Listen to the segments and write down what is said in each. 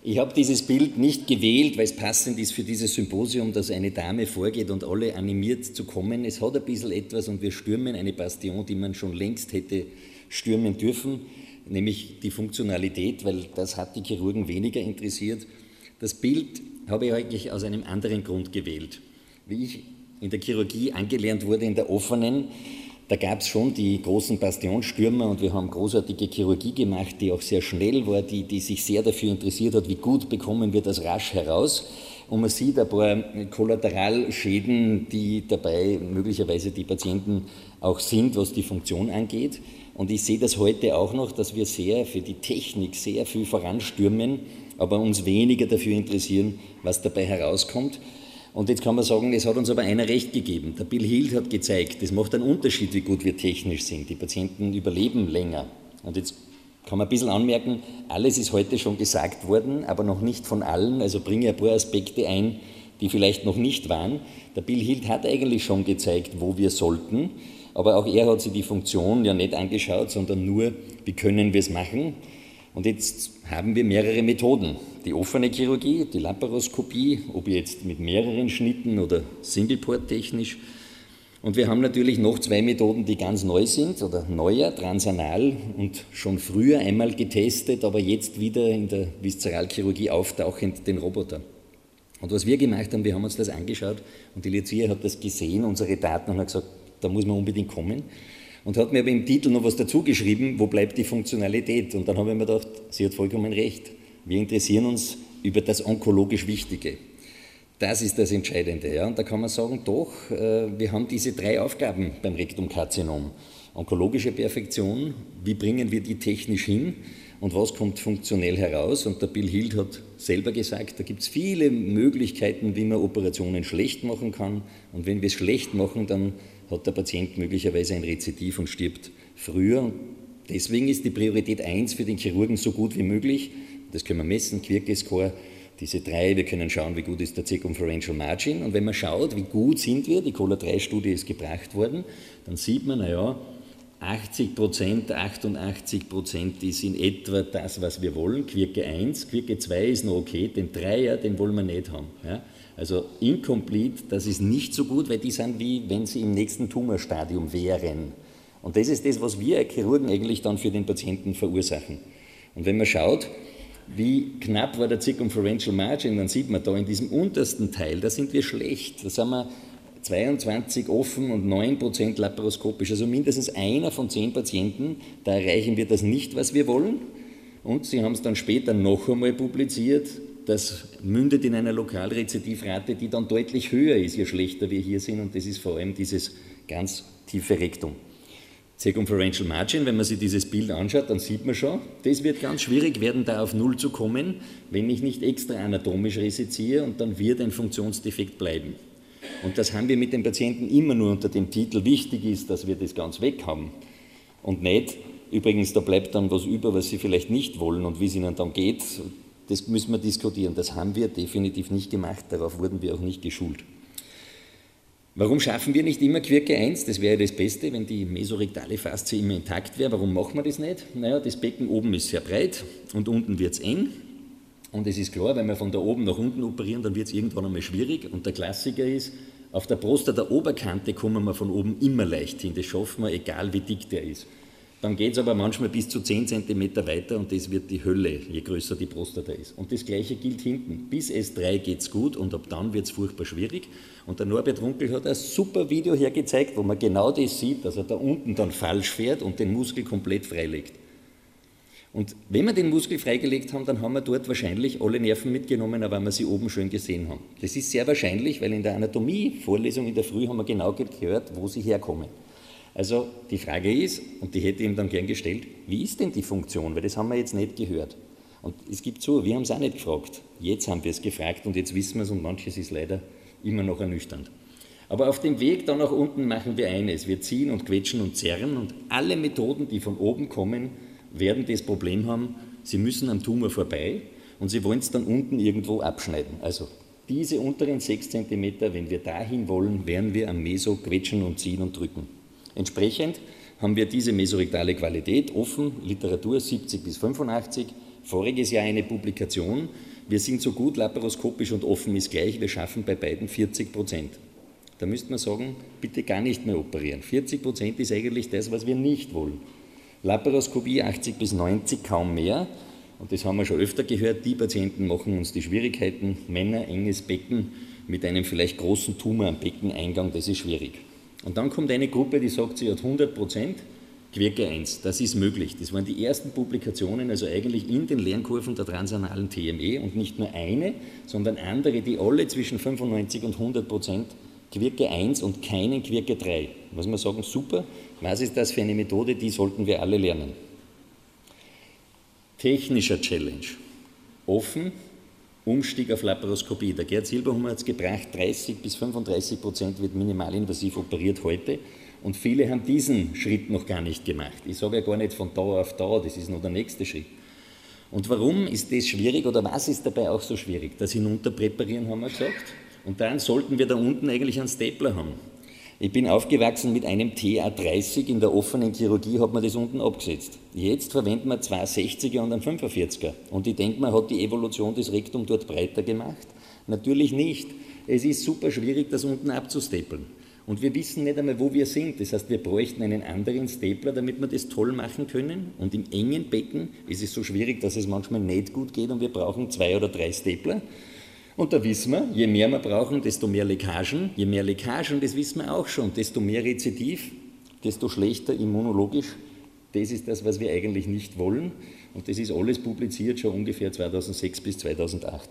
Ich habe dieses Bild nicht gewählt, weil es passend ist für dieses Symposium, dass eine Dame vorgeht und alle animiert zu kommen. Es hat ein bisschen etwas und wir stürmen eine Bastion, die man schon längst hätte stürmen dürfen, nämlich die Funktionalität, weil das hat die Chirurgen weniger interessiert. Das Bild habe ich eigentlich aus einem anderen Grund gewählt. Wie ich in der Chirurgie angelernt wurde, in der offenen, da gab es schon die großen Bastionstürmer und wir haben großartige Chirurgie gemacht, die auch sehr schnell war, die sich sehr dafür interessiert hat, wie gut bekommen wir das rasch heraus. Und man sieht ein paar Kollateralschäden, die dabei möglicherweise die Patienten auch sind, was die Funktion angeht. Und ich sehe das heute auch noch, dass wir sehr für die Technik sehr viel voranstürmen, aber uns weniger dafür interessieren, was dabei herauskommt. Und jetzt kann man sagen, es hat uns aber einer recht gegeben. Der Bill Hield hat gezeigt, es macht einen Unterschied, wie gut wir technisch sind. Die Patienten überleben länger. Und jetzt kann man ein bisschen anmerken, alles ist heute schon gesagt worden, aber noch nicht von allen. Also bringe ein paar Aspekte ein, die vielleicht noch nicht waren. Der Bill Hield hat eigentlich schon gezeigt, wo wir sollten. Aber auch er hat sich die Funktion ja nicht angeschaut, sondern nur, wie können wir es machen. Und jetzt haben wir mehrere Methoden. Die offene Chirurgie, die Laparoskopie, ob jetzt mit mehreren Schnitten oder Single-Port-technisch. Und wir haben natürlich noch zwei Methoden, die ganz neu sind oder neuer, transanal und schon früher einmal getestet, aber jetzt wieder in der Viszeralchirurgie auftauchend, den Roboter. Und was wir gemacht haben, wir haben uns das angeschaut und die Lucia hat das gesehen, unsere Daten, und hat gesagt, da muss man unbedingt kommen. Und hat mir aber im Titel noch was dazu geschrieben, wo bleibt die Funktionalität? Und dann habe ich mir gedacht, sie hat vollkommen recht. Wir interessieren uns über das onkologisch Wichtige. Das ist das Entscheidende. Ja? Und da kann man sagen, doch, wir haben diese drei Aufgaben beim Rektumkarzinom. Onkologische Perfektion, wie bringen wir die technisch hin und was kommt funktionell heraus? Und der Bill Hield hat selber gesagt, da gibt es viele Möglichkeiten, wie man Operationen schlecht machen kann. Und wenn wir es schlecht machen, dann hat der Patient möglicherweise ein Rezidiv und stirbt früher. Und deswegen ist die Priorität 1 für den Chirurgen so gut wie möglich. Das können wir messen, Quirke-Score, diese drei. Wir können schauen, wie gut ist der Circumferential Margin. Und wenn man schaut, wie gut sind wir, die COLA-3-Studie ist gebracht worden, dann sieht man, 80%, 88% ist in etwa das, was wir wollen. Quirke 1, Quirke 2 ist noch okay, den 3er, den wollen wir nicht haben. Ja? Also incomplete, das ist nicht so gut, weil die sind wie wenn sie im nächsten Tumorstadium wären. Und das ist das, was wir Chirurgen eigentlich dann für den Patienten verursachen. Und wenn man schaut, wie knapp war der Circumferential Margin, dann sieht man da in diesem untersten Teil, da sind wir schlecht. Da sind wir 22 offen und 9% laparoskopisch. Also mindestens einer von 10 Patienten, da erreichen wir das nicht, was wir wollen. Und sie haben es dann später noch einmal publiziert. Das mündet in einer Lokalrezidivrate, die dann deutlich höher ist, je schlechter wir hier sind. Und das ist vor allem dieses ganz tiefe Rektum. Circumferential Margin, wenn man sich dieses Bild anschaut, dann sieht man schon, das wird ganz schwierig werden, da auf 0 zu kommen, wenn ich nicht extra anatomisch resiziere, und dann wird ein Funktionsdefekt bleiben. Und das haben wir mit den Patienten immer nur unter dem Titel, wichtig ist, dass wir das ganz weg haben. Und nicht, übrigens, da bleibt dann was über, was sie vielleicht nicht wollen und wie es ihnen dann geht. Das müssen wir diskutieren. Das haben wir definitiv nicht gemacht, darauf wurden wir auch nicht geschult. Warum schaffen wir nicht immer Quirke 1? Das wäre das Beste, wenn die mesorektale Faszie immer intakt wäre. Warum machen wir das nicht? Naja, das Becken oben ist sehr breit und unten wird es eng. Und es ist klar, wenn wir von da oben nach unten operieren, dann wird es irgendwann einmal schwierig. Und der Klassiker ist, auf der Prostata-Oberkante kommen wir von oben immer leicht hin. Das schaffen wir, egal wie dick der ist. Dann geht es aber manchmal bis zu 10 cm weiter und das wird die Hölle, je größer die Prostata ist. Und das Gleiche gilt hinten. Bis S3 geht es gut und ab dann wird es furchtbar schwierig. Und der Norbert Runkel hat ein super Video hergezeigt, wo man genau das sieht, dass er da unten dann falsch fährt und den Muskel komplett freilegt. Und wenn wir den Muskel freigelegt haben, dann haben wir dort wahrscheinlich alle Nerven mitgenommen, aber wir sie oben schön gesehen haben. Das ist sehr wahrscheinlich, weil in der Anatomie-Vorlesung in der Früh haben wir genau gehört, wo sie herkommen. Also die Frage ist, und die hätte ich ihm dann gern gestellt, wie ist denn die Funktion? Weil das haben wir jetzt nicht gehört. Und es gibt so, wir haben es auch nicht gefragt. Jetzt haben wir es gefragt und jetzt wissen wir es und manches ist leider immer noch ernüchternd. Aber auf dem Weg da nach unten machen wir eines, wir ziehen und quetschen und zerren und alle Methoden, die von oben kommen, werden das Problem haben, sie müssen am Tumor vorbei und sie wollen es dann unten irgendwo abschneiden. Also diese unteren 6 cm, wenn wir dahin wollen, werden wir am Meso quetschen und ziehen und drücken. Entsprechend haben wir diese mesorektale Qualität offen, Literatur 70 bis 85, voriges Jahr eine Publikation, wir sind so gut, laparoskopisch und offen ist gleich, wir schaffen bei beiden 40%. Da müsste man sagen, bitte gar nicht mehr operieren. 40% ist eigentlich das, was wir nicht wollen. Laparoskopie 80 bis 90, kaum mehr. Und das haben wir schon öfter gehört, die Patienten machen uns die Schwierigkeiten. Männer, enges Becken mit einem vielleicht großen Tumor am Beckeneingang, das ist schwierig. Und dann kommt eine Gruppe, die sagt, sie hat 100%, Querke 1, das ist möglich. Das waren die ersten Publikationen, also eigentlich in den Lernkurven der transanalen TME und nicht nur eine, sondern andere, die alle zwischen 95 und 100% Querke 1 und keinen Querke 3. Muss man sagen, super, was ist das für eine Methode, die sollten wir alle lernen. Technischer Challenge. Offen, Umstieg auf Laparoskopie. Der Gerd Silberhummer hat es gebracht, 30 bis 35% wird minimalinvasiv operiert heute. Und viele haben diesen Schritt noch gar nicht gemacht. Ich sage ja gar nicht von da auf da, das ist noch der nächste Schritt. Und warum ist das schwierig oder was ist dabei auch so schwierig? Das Hinunterpräparieren haben wir gesagt. Und dann sollten wir da unten eigentlich einen Stapler haben. Ich bin aufgewachsen mit einem TA30, in der offenen Chirurgie hat man das unten abgesetzt. Jetzt verwenden wir zwei 60er und einen 45er. Und ich denke, man hat die Evolution des Rektum dort breiter gemacht. Natürlich nicht. Es ist super schwierig, das unten abzustapeln. Und wir wissen nicht einmal, wo wir sind. Das heißt, wir bräuchten einen anderen Stapler, damit wir das toll machen können. Und im engen Becken ist es so schwierig, dass es manchmal nicht gut geht und wir brauchen 2 oder 3 Stapler. Und da wissen wir, je mehr wir brauchen, desto mehr Leckagen. Je mehr Leckagen, das wissen wir auch schon, desto mehr Rezidiv, desto schlechter immunologisch. Das ist das, was wir eigentlich nicht wollen. Und das ist alles publiziert, schon ungefähr 2006 bis 2008.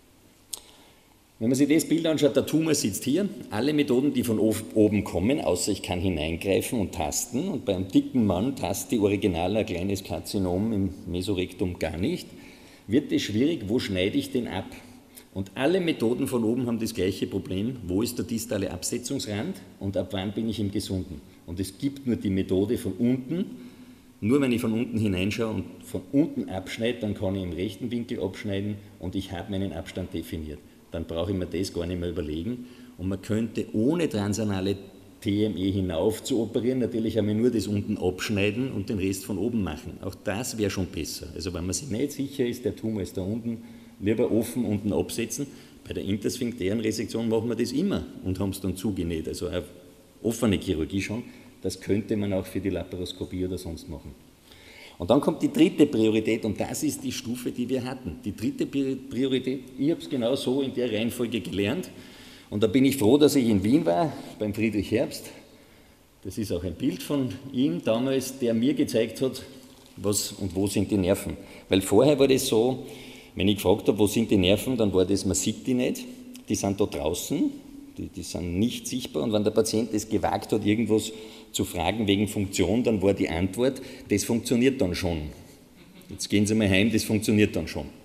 Wenn man sich das Bild anschaut, der Tumor sitzt hier. Alle Methoden, die von oben kommen, außer ich kann hineingreifen und tasten. Und beim dicken Mann tastet die Original ein kleines Karzinom im Mesorektum gar nicht. Wird es schwierig, wo schneide ich den ab? Und alle Methoden von oben haben das gleiche Problem. Wo ist der distale Absetzungsrand und ab wann bin ich im Gesunden? Und es gibt nur die Methode von unten. Nur wenn ich von unten hineinschaue und von unten abschneide, dann kann ich im rechten Winkel abschneiden und ich habe meinen Abstand definiert. Dann brauche ich mir das gar nicht mehr überlegen. Und man könnte ohne transanale TME hinauf zu operieren, natürlich einmal nur das unten abschneiden und den Rest von oben machen. Auch das wäre schon besser. Also wenn man sich nicht sicher ist, der Tumor ist da unten, lieber offen unten absetzen. Bei der intersphinktären Resektion machen wir das immer und haben es dann zugenäht. Also eine offene Chirurgie schon. Das könnte man auch für die Laparoskopie oder sonst machen. Und dann kommt die dritte Priorität und das ist die Stufe, die wir hatten. Die dritte Priorität, ich habe es genau so in der Reihenfolge gelernt und da bin ich froh, dass ich in Wien war, beim Friedrich Herbst. Das ist auch ein Bild von ihm damals, der mir gezeigt hat, was und wo sind die Nerven. Weil vorher war das so, wenn ich gefragt habe, wo sind die Nerven, dann war das, man sieht die nicht, die sind da draußen, die sind nicht sichtbar und wenn der Patient es gewagt hat, irgendwas zu fragen wegen Funktion, dann war die Antwort, das funktioniert dann schon. Jetzt gehen Sie mal heim, das funktioniert dann schon.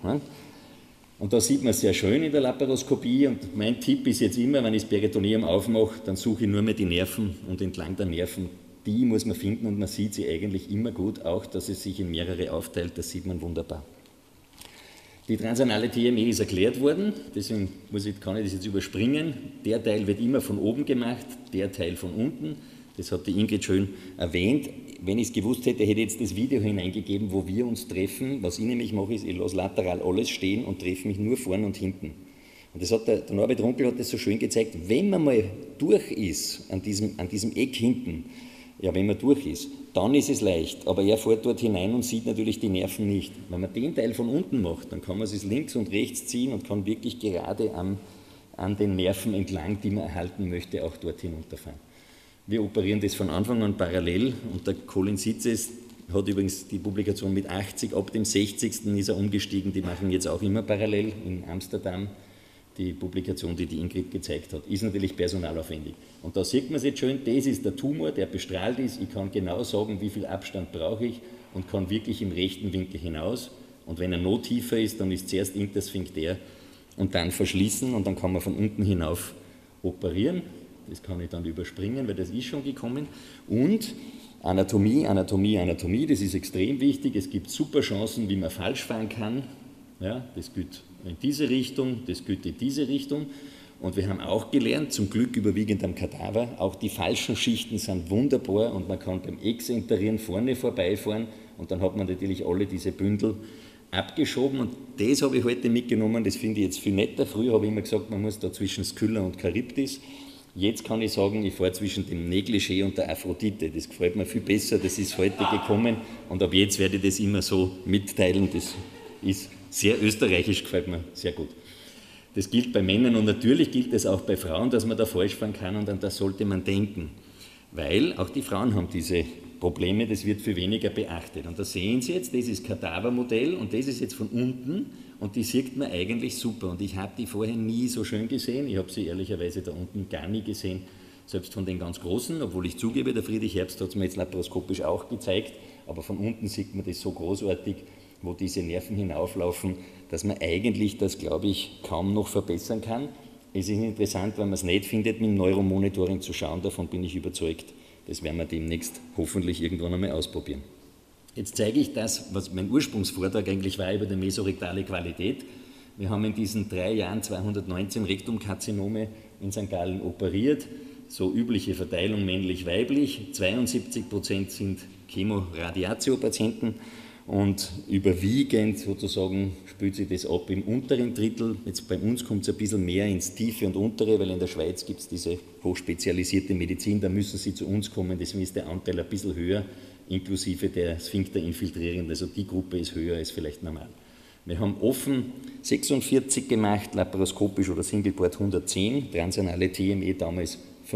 Und da sieht man sehr schön in der Laparoskopie und mein Tipp ist jetzt immer, wenn ich das Peritoneum aufmache, dann suche ich nur mehr die Nerven und entlang der Nerven, die muss man finden und man sieht sie eigentlich immer gut, auch dass es sich in mehrere aufteilt, das sieht man wunderbar. Die transanale TME ist erklärt worden, deswegen kann ich das jetzt überspringen. Der Teil wird immer von oben gemacht, der Teil von unten. Das hat die Ingrid schön erwähnt. Wenn ich es gewusst hätte, hätte ich jetzt das Video hineingegeben, wo wir uns treffen. Was ich nämlich mache, ist, ich lasse lateral alles stehen und treffe mich nur vorn und hinten. Und das hat der Norbert Runkel hat das so schön gezeigt, wenn man mal durch ist, an diesem Eck hinten, ja, wenn man durch ist, dann ist es leicht, aber er fährt dort hinein und sieht natürlich die Nerven nicht. Wenn man den Teil von unten macht, dann kann man es links und rechts ziehen und kann wirklich gerade an den Nerven entlang, die man erhalten möchte, auch dort hinunterfahren. Wir operieren das von Anfang an parallel und der Colin Sitzes hat übrigens die Publikation mit 80, ab dem 60. ist er umgestiegen, die machen jetzt auch immer parallel in Amsterdam. Die Publikation, die Ingrid gezeigt hat, ist natürlich personalaufwendig. Und da sieht man es jetzt schön, das ist der Tumor, der bestrahlt ist. Ich kann genau sagen, wie viel Abstand brauche ich und kann wirklich im rechten Winkel hinaus. Und wenn er noch tiefer ist, dann ist zuerst intersphinktär und dann verschließen und dann kann man von unten hinauf operieren. Das kann ich dann überspringen, weil das ist schon gekommen. Und Anatomie, Anatomie, Anatomie, das ist extrem wichtig. Es gibt super Chancen, wie man falsch fahren kann. Ja, das gilt in diese Richtung, das gilt in diese Richtung. Und wir haben auch gelernt, zum Glück überwiegend am Kadaver, auch die falschen Schichten sind wunderbar und man kann beim Exenterieren vorne vorbeifahren und dann hat man natürlich alle diese Bündel, abgeschoben und das habe ich heute mitgenommen, das finde ich jetzt viel netter. Früher habe ich immer gesagt, man muss da zwischen Skylla und Charybdis. Jetzt kann ich sagen, ich fahre zwischen dem Negligé und der Aphrodite. Das gefällt mir viel besser, das ist heute gekommen und ab jetzt werde ich das immer so mitteilen. Das ist sehr österreichisch, gefällt mir sehr gut. Das gilt bei Männern und natürlich gilt es auch bei Frauen, dass man da falsch fahren kann und an das sollte man denken. Weil auch die Frauen haben diese Probleme, das wird viel weniger beachtet. Und da sehen Sie jetzt, das ist Kadavermodell und das ist jetzt von unten und die sieht man eigentlich super. Und ich habe die vorher nie so schön gesehen, ich habe sie ehrlicherweise da unten gar nie gesehen, selbst von den ganz Großen, obwohl ich zugebe, der Friedrich Herbst hat es mir jetzt laparoskopisch auch gezeigt, aber von unten sieht man das so großartig, wo diese Nerven hinauflaufen, dass man eigentlich das, glaube ich, kaum noch verbessern kann. Es ist interessant, wenn man es nicht findet, mit dem Neuromonitoring zu schauen, davon bin ich überzeugt. Das werden wir demnächst hoffentlich irgendwann einmal ausprobieren. Jetzt zeige ich das, was mein Ursprungsvortrag eigentlich war, über die mesorektale Qualität. Wir haben in diesen 3 Jahren 219 Rektumkarzinome in St. Gallen operiert, so übliche Verteilung männlich-weiblich. 72% sind Chemoradiatio-Patienten und überwiegend sozusagen spielt sich das ab im unteren Drittel. Jetzt bei uns kommt es ein bisschen mehr ins Tiefe und Untere, weil in der Schweiz gibt es diese hochspezialisierte Medizin, da müssen sie zu uns kommen, deswegen ist der Anteil ein bisschen höher, inklusive der Sphinkter-infiltrierenden, also die Gruppe ist höher als vielleicht normal. Wir haben offen 46 gemacht, laparoskopisch oder Singleboard 110, transanale TME damals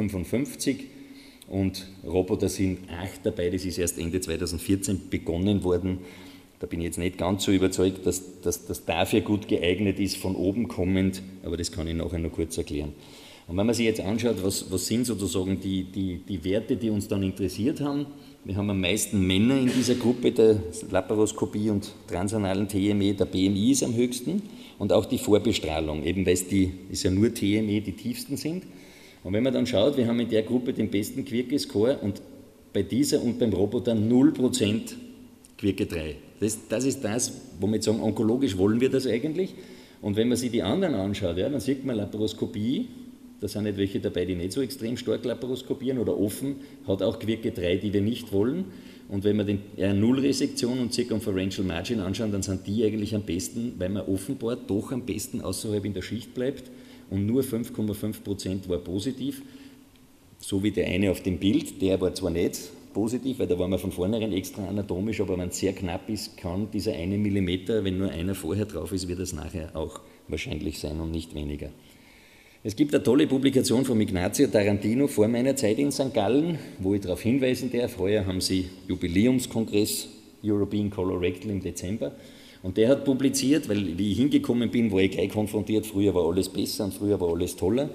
55 und Roboter sind 8 dabei, das ist erst Ende 2014 begonnen worden. Da bin ich jetzt nicht ganz so überzeugt, dass das dafür gut geeignet ist, von oben kommend, aber das kann ich nachher noch kurz erklären. Und wenn man sich jetzt anschaut, was sind sozusagen die Werte, die uns dann interessiert haben, wir haben am meisten Männer in dieser Gruppe der Laparoskopie und transanalen TME, der BMI ist am höchsten und auch die Vorbestrahlung, eben weil es ist ja nur TME, die tiefsten sind. Und wenn man dann schaut, wir haben in der Gruppe den besten Quirke-Score und bei dieser und beim Roboter 0% Quirke 3. Das ist das, wo wir jetzt sagen, onkologisch wollen wir das eigentlich. Und wenn man sich die anderen anschaut, ja, dann sieht man Laparoskopie, da sind nicht welche dabei, die nicht so extrem stark laparoskopieren oder offen, hat auch Quirke 3, die wir nicht wollen. Und wenn wir den R0-Resektion und Circumferential Margin anschauen, dann sind die eigentlich am besten, weil man offenbar doch am besten außerhalb in der Schicht bleibt. Und nur 5,5% war positiv, so wie der eine auf dem Bild, der war zwar nicht positiv, weil da waren wir von vornherein extra anatomisch, aber wenn es sehr knapp ist, kann dieser 1 Millimeter, wenn nur einer vorher drauf ist, wird das nachher auch wahrscheinlich sein und nicht weniger. Es gibt eine tolle Publikation von Ignazio Tarantino vor meiner Zeit in St. Gallen, wo ich darauf hinweisen darf, heuer haben sie Jubiläumskongress European Colorectal im Dezember. Und der hat publiziert, weil wie ich hingekommen bin, war ich gleich konfrontiert, früher war alles besser und früher war alles toller.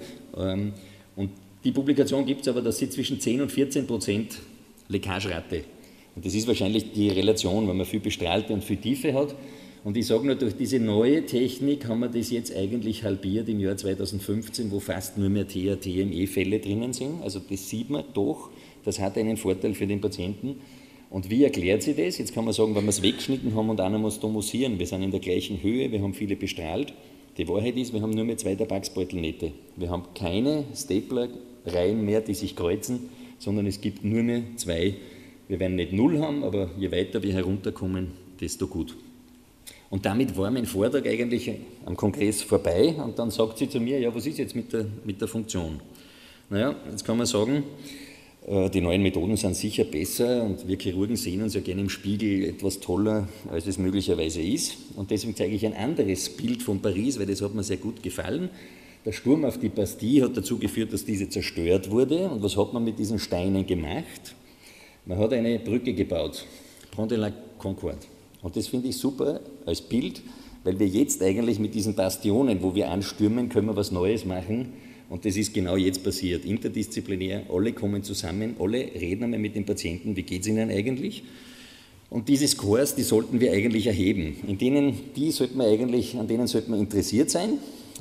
Und die Publikation gibt es aber, dass sie zwischen 10 und 14% Leckagerate. Und das ist wahrscheinlich die Relation, wenn man viel Bestrahlte und viel Tiefe hat. Und ich sage nur, durch diese neue Technik haben wir das jetzt eigentlich halbiert im Jahr 2015, wo fast nur mehr TME-Fälle drinnen sind. Also das sieht man doch, das hat einen Vorteil für den Patienten. Und wie erklärt sie das? Jetzt kann man sagen, wenn wir es weggeschnitten haben und einer muss domosieren, wir sind in der gleichen Höhe, wir haben viele bestrahlt. Die Wahrheit ist, wir haben nur mehr 2 Tabaksbeutelnähte. Wir haben keine Stapler-Reihen mehr, die sich kreuzen, sondern es gibt nur mehr 2. Wir werden nicht 0 haben, aber je weiter wir herunterkommen, desto gut. Und damit war mein Vortrag eigentlich am Kongress vorbei und dann sagt sie zu mir, ja, was ist jetzt mit der Funktion? Naja, jetzt kann man sagen, die neuen Methoden sind sicher besser und wir Chirurgen sehen uns ja gerne im Spiegel etwas toller, als es möglicherweise ist. Und deswegen zeige ich ein anderes Bild von Paris, weil das hat mir sehr gut gefallen. Der Sturm auf die Bastille hat dazu geführt, dass diese zerstört wurde. Und was hat man mit diesen Steinen gemacht? Man hat eine Brücke gebaut, Pont de la Concorde. Und das finde ich super als Bild, weil wir jetzt eigentlich mit diesen Bastionen, wo wir anstürmen, können wir was Neues machen. Und das ist genau jetzt passiert, interdisziplinär, alle kommen zusammen, alle reden einmal mit den Patienten, wie geht es ihnen eigentlich? Und diese Scores, die sollten wir eigentlich erheben. An denen sollte man interessiert sein.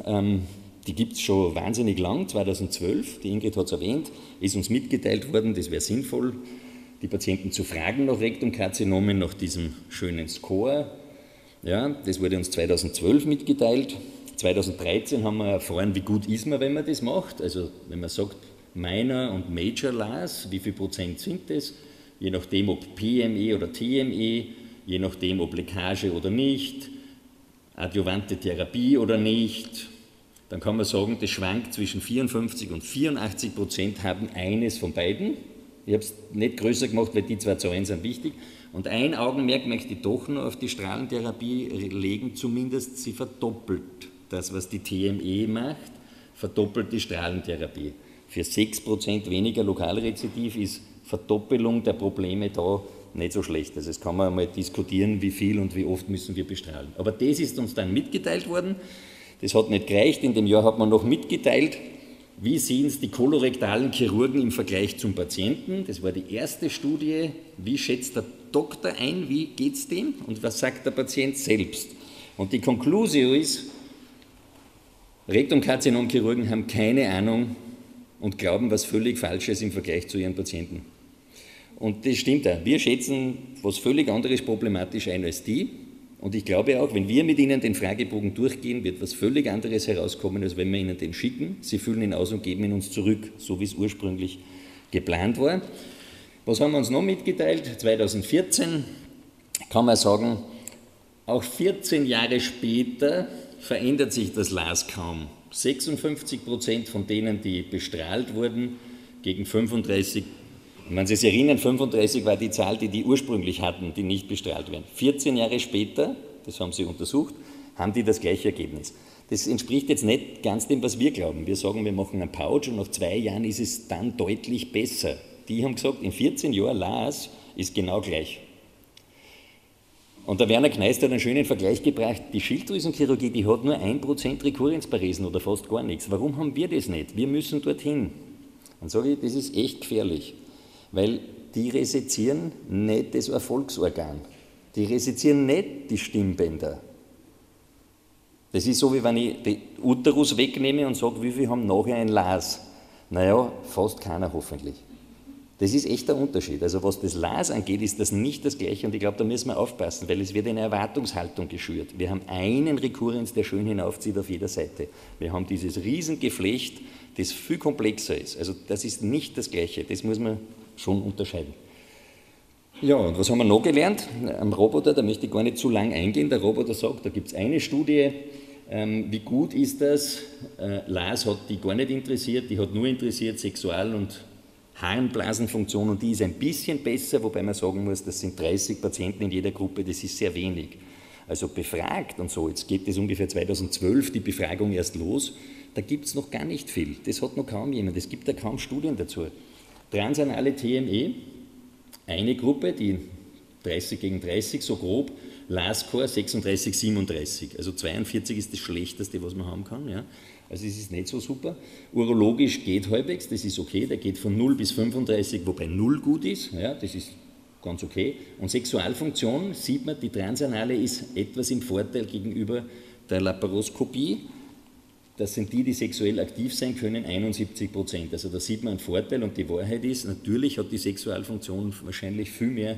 Die gibt es schon wahnsinnig lang, 2012, die Ingrid hat es erwähnt, ist uns mitgeteilt worden, das wäre sinnvoll, die Patienten zu fragen nach Rektumkarzinomen, nach diesem schönen Score. Ja, das wurde uns 2012 mitgeteilt. 2013 haben wir erfahren, wie gut ist man, wenn man das macht. Also wenn man sagt, Minor und Major LAS, wie viel Prozent sind das? Je nachdem, ob PME oder TME, je nachdem ob Leckage oder nicht, adjuvante Therapie oder nicht, dann kann man sagen, das schwankt zwischen 54 und 84% haben eines von beiden. Ich habe es nicht größer gemacht, weil die zwei Zahlen sind wichtig. Und ein Augenmerk möchte ich doch noch auf die Strahlentherapie legen, zumindest sie verdoppelt das, was die TME macht, verdoppelt die Strahlentherapie. Für 6% weniger Lokalrezidiv ist Verdoppelung der Probleme da nicht so schlecht. Also das kann man einmal diskutieren, wie viel und wie oft müssen wir bestrahlen. Aber das ist uns dann mitgeteilt worden. Das hat nicht gereicht. In dem Jahr hat man noch mitgeteilt, wie sehen es die kolorektalen Chirurgen im Vergleich zum Patienten. Das war die erste Studie. Wie schätzt der Doktor ein, wie geht es dem und was sagt der Patient selbst? Und die Konklusio ist, Rektumkarzinomchirurgen haben keine Ahnung und glauben was völlig Falsches im Vergleich zu ihren Patienten. Und das stimmt auch. Wir schätzen was völlig anderes problematisch ein als die. Und ich glaube auch, wenn wir mit ihnen den Fragebogen durchgehen, wird was völlig anderes herauskommen, als wenn wir ihnen den schicken. Sie füllen ihn aus und geben ihn uns zurück, so wie es ursprünglich geplant war. Was haben wir uns noch mitgeteilt? 2014 kann man sagen, auch 14 Jahre später verändert sich das LAS kaum. 56% von denen, die bestrahlt wurden, gegen 35%. Wenn Sie sich erinnern, 35 war die Zahl, die ursprünglich hatten, die nicht bestrahlt werden. 14 Jahre später, das haben sie untersucht, haben die das gleiche Ergebnis. Das entspricht jetzt nicht ganz dem, was wir glauben. Wir sagen, wir machen einen Pouch und nach 2 Jahren ist es dann deutlich besser. Die haben gesagt, in 14 Jahren LAS ist genau gleich. Und der Werner Kneist hat einen schönen Vergleich gebracht, die Schilddrüsenchirurgie, die hat nur 1% Rekurrenzparesen oder fast gar nichts. Warum haben wir das nicht? Wir müssen dorthin. Dann sage ich, das ist echt gefährlich. Weil die resezieren nicht das Erfolgsorgan. Die resezieren nicht die Stimmbänder. Das ist so, wie wenn ich den Uterus wegnehme und sage, wie viele haben nachher ein LAS? Naja, fast keiner hoffentlich. Das ist echt der Unterschied. Also was das LAS angeht, ist das nicht das Gleiche und ich glaube, da müssen wir aufpassen, weil es wird eine Erwartungshaltung geschürt. Wir haben einen Rekurrenz, der schön hinaufzieht auf jeder Seite. Wir haben dieses Riesengeflecht, das viel komplexer ist. Also das ist nicht das Gleiche, das muss man schon unterscheiden. Ja, und was haben wir noch gelernt? Am Roboter, da möchte ich gar nicht zu lang eingehen. Der Roboter sagt, da gibt es eine Studie, wie gut ist das? LAS hat die gar nicht interessiert, die hat nur interessiert Sexual- und Harnblasenfunktion und die ist ein bisschen besser, wobei man sagen muss, das sind 30 Patienten in jeder Gruppe, das ist sehr wenig. Also befragt und so, jetzt geht es ungefähr 2012 die Befragung erst los, da gibt es noch gar nicht viel, das hat noch kaum jemand, es gibt da kaum Studien dazu. Transanale TME, eine Gruppe, die 30 gegen 30, so grob, LAS-Score 36, 37, also 42 ist das Schlechteste, was man haben kann, ja. Also es ist nicht so super. Urologisch geht halbwegs, das ist okay, der geht von 0 bis 35, wobei 0 gut ist, ja, das ist ganz okay. Und Sexualfunktion sieht man, die Transanale ist etwas im Vorteil gegenüber der Laparoskopie. Das sind die sexuell aktiv sein können, 71%. Also da sieht man einen Vorteil und die Wahrheit ist, natürlich hat die Sexualfunktion wahrscheinlich viel mehr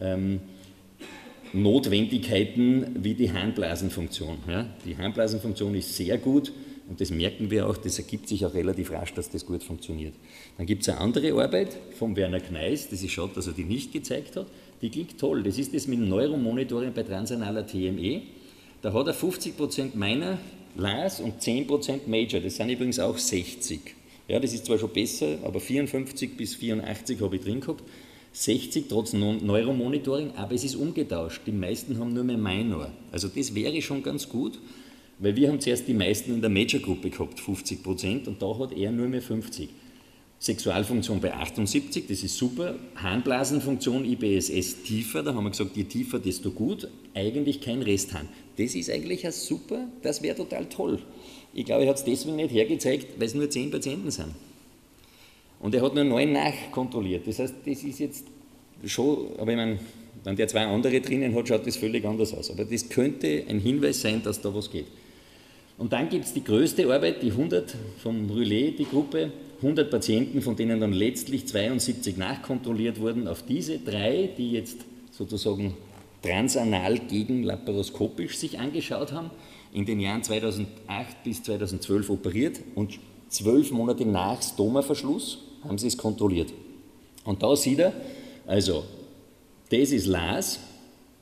Notwendigkeiten wie die Harnblasenfunktion. Ja? Die Harnblasenfunktion ist sehr gut und das merken wir auch, das ergibt sich auch relativ rasch, dass das gut funktioniert. Dann gibt es eine andere Arbeit von Werner Kneist, das ist schade, dass er die nicht gezeigt hat, die klingt toll, das ist das mit dem Neuromonitoring bei transanaler TME. Da hat er 50% meiner LAS und 10% Major, das sind übrigens auch 60. Ja, das ist zwar schon besser, aber 54 bis 84 habe ich drin gehabt. 60 trotz Neuromonitoring, aber es ist umgetauscht. Die meisten haben nur mehr Minor. Also das wäre schon ganz gut, weil wir haben zuerst die meisten in der Major-Gruppe gehabt, 50%, und da hat er nur mehr 50. Sexualfunktion bei 78, das ist super. Harnblasenfunktion IBSS tiefer, da haben wir gesagt, je tiefer, desto gut. Eigentlich kein Resthahn. Das ist eigentlich ein super, das wäre total toll. Ich glaube, er hat es deswegen nicht hergezeigt, weil es nur 10 Patienten sind. Und er hat nur 9 nachkontrolliert. Das heißt, das ist jetzt schon, aber ich meine, wenn der 2 andere drinnen hat, schaut das völlig anders aus. Aber das könnte ein Hinweis sein, dass da was geht. Und dann gibt es die größte Arbeit, die 100 vom Roulet, die Gruppe, 100 Patienten, von denen dann letztlich 72 nachkontrolliert wurden, auf diese 3, die jetzt sozusagen transanal gegen laparoskopisch sich angeschaut haben, in den Jahren 2008 bis 2012 operiert und 12 Monate nach Stomaverschluss haben sie es kontrolliert. Und da sieht er, also das ist LAS,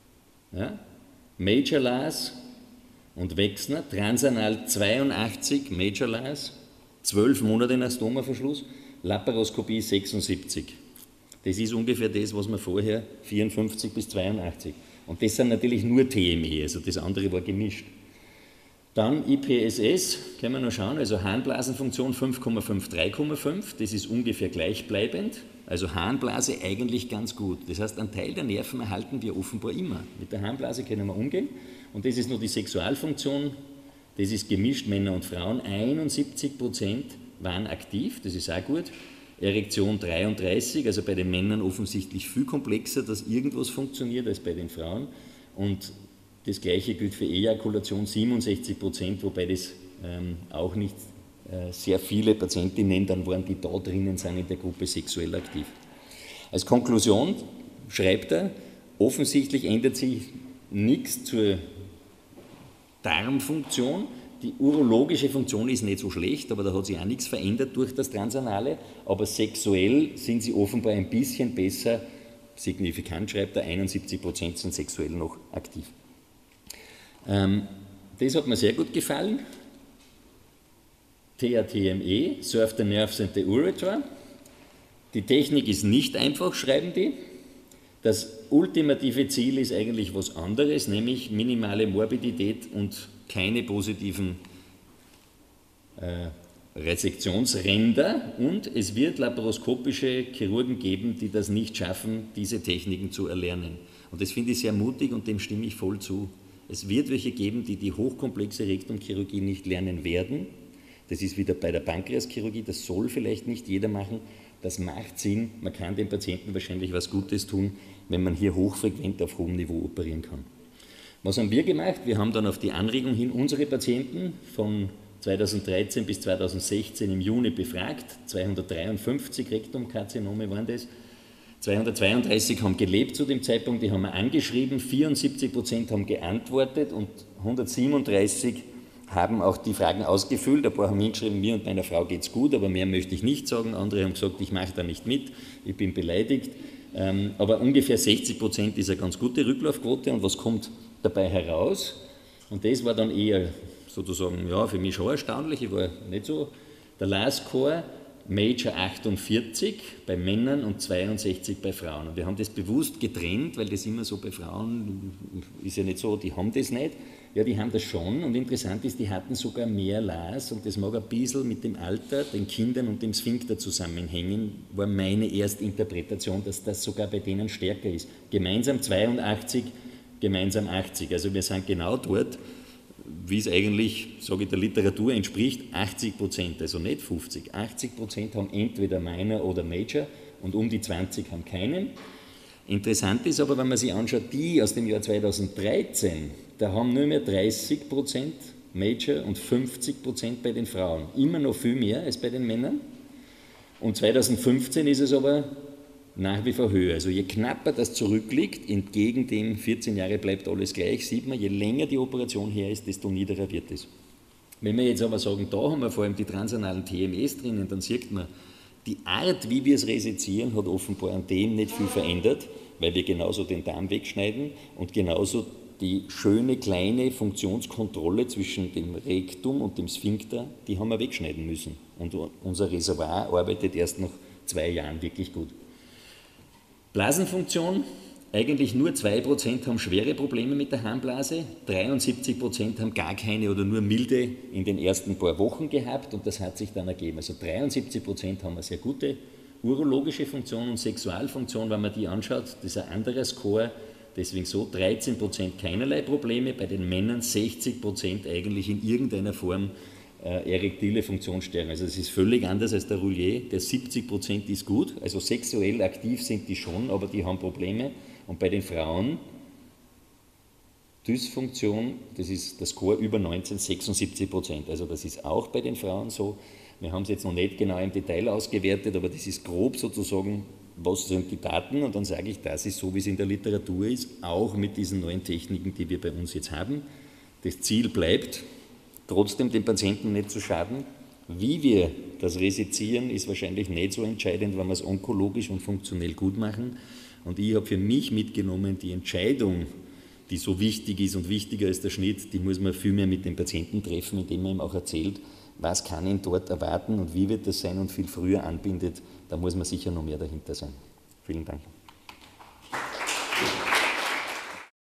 Ja? Major LAS und Wechsner, transanal 82 Major LAS, 12 Monate nach Stomaverschluss, Laparoskopie 76. Das ist ungefähr das, was wir vorher, 54 bis 82. Und das sind natürlich nur TME, also das andere war gemischt. Dann IPSS, können wir noch schauen, also Harnblasenfunktion 5,5, 3,5, das ist ungefähr gleichbleibend. Also Harnblase eigentlich ganz gut. Das heißt, einen Teil der Nerven erhalten wir offenbar immer. Mit der Harnblase können wir umgehen. Und das ist nur die Sexualfunktion, das ist gemischt, Männer und Frauen. 71% waren aktiv, das ist auch gut. Erektion 33, also bei den Männern offensichtlich viel komplexer, dass irgendwas funktioniert als bei den Frauen. Und das gleiche gilt für Ejakulation, 67%, wobei das auch nicht sehr viele Patientinnen dann waren, die da drinnen sind in der Gruppe sexuell aktiv. Als Konklusion schreibt er, offensichtlich ändert sich nichts zur Darmfunktion. Die urologische Funktion ist nicht so schlecht, aber da hat sich auch nichts verändert durch das Transanale, aber sexuell sind sie offenbar ein bisschen besser, signifikant schreibt er, 71% sind sexuell noch aktiv. Das hat mir sehr gut gefallen. TATME, Surf the Nerves and the Ureter. Die Technik ist nicht einfach, schreiben die. Das ultimative Ziel ist eigentlich was anderes, nämlich minimale Morbidität und keine positiven Resektionsränder. Und es wird laparoskopische Chirurgen geben, die das nicht schaffen, diese Techniken zu erlernen. Und das finde ich sehr mutig und dem stimme ich voll zu. Es wird welche geben, die die hochkomplexe Rektumchirurgie nicht lernen werden. Das ist wieder bei der Pankreaschirurgie, das soll vielleicht nicht jeder machen. Das macht Sinn, man kann dem Patienten wahrscheinlich was Gutes tun, wenn man hier hochfrequent auf hohem Niveau operieren kann. Was haben wir gemacht? Wir haben dann auf die Anregung hin unsere Patienten von 2013 bis 2016 im Juni befragt. 253 Rektumkarzinome waren das. 232 haben gelebt zu dem Zeitpunkt, die haben wir angeschrieben, 74% haben geantwortet und 137 haben auch die Fragen ausgefüllt. Ein paar haben hingeschrieben, mir und meiner Frau geht es gut, aber mehr möchte ich nicht sagen. Andere haben gesagt, ich mache da nicht mit, ich bin beleidigt. Aber ungefähr 60% ist eine ganz gute Rücklaufquote. Und was kommt dabei heraus? Und das war dann eher sozusagen, ja, für mich schon erstaunlich, ich war nicht so. Der LAS-Score, Major 48 bei Männern und 62 bei Frauen. Und wir haben das bewusst getrennt, weil das immer so bei Frauen ist ja nicht so, die haben das nicht. Ja, die haben das schon und interessant ist, die hatten sogar mehr LAS und das mag ein bisschen mit dem Alter, den Kindern und dem Sphinkter zusammenhängen, war meine erste Interpretation, dass das sogar bei denen stärker ist. Gemeinsam 82, gemeinsam 80. Also wir sind genau dort, wie es eigentlich, sage ich, der Literatur entspricht, 80%, also nicht 50. 80% haben entweder Minor oder Major und um die 20 haben keinen. Interessant ist aber, wenn man sich anschaut, die aus dem Jahr 2013, da haben nur mehr 30% Major und 50% bei den Frauen. Immer noch viel mehr als bei den Männern. Und 2015 ist es aber nach wie vor höher. Also je knapper das zurückliegt, entgegen dem 14 Jahre bleibt alles gleich, sieht man, je länger die Operation her ist, desto niederer wird es. Wenn wir jetzt aber sagen, da haben wir vor allem die transanalen TMEs drinnen, dann sieht man, die Art, wie wir es resezieren, hat offenbar an dem nicht viel verändert, weil wir genauso den Darm wegschneiden und genauso die schöne kleine Funktionskontrolle zwischen dem Rektum und dem Sphinkter, die haben wir wegschneiden müssen. Und unser Reservoir arbeitet erst nach 2 Jahren wirklich gut. Blasenfunktion, eigentlich nur 2% haben schwere Probleme mit der Harnblase, 73% haben gar keine oder nur milde in den ersten paar Wochen gehabt und das hat sich dann ergeben. Also 73% haben eine sehr gute urologische Funktion und Sexualfunktion, wenn man die anschaut, das ist ein anderer Score, deswegen so 13% keinerlei Probleme, bei den Männern 60% eigentlich in irgendeiner Form erektile Funktionsstörung. Also das ist völlig anders als der Roulier, der 70% ist gut, also sexuell aktiv sind die schon, aber die haben Probleme. Und bei den Frauen, Dysfunktion, das ist der Score über 19, 76%. Also das ist auch bei den Frauen so. Wir haben es jetzt noch nicht genau im Detail ausgewertet, aber das ist grob sozusagen, was sind die Daten? Und dann sage ich, das ist so, wie es in der Literatur ist, auch mit diesen neuen Techniken, die wir bei uns jetzt haben. Das Ziel bleibt, trotzdem den Patienten nicht zu schaden. Wie wir das resezieren, ist wahrscheinlich nicht so entscheidend, wenn wir es onkologisch und funktionell gut machen. Und ich habe für mich mitgenommen, die Entscheidung, die so wichtig ist und wichtiger als der Schnitt, die muss man viel mehr mit dem Patienten treffen, indem man ihm auch erzählt, was kann ihn dort erwarten und wie wird das sein und viel früher anbindet. Da muss man sicher noch mehr dahinter sein. Vielen Dank.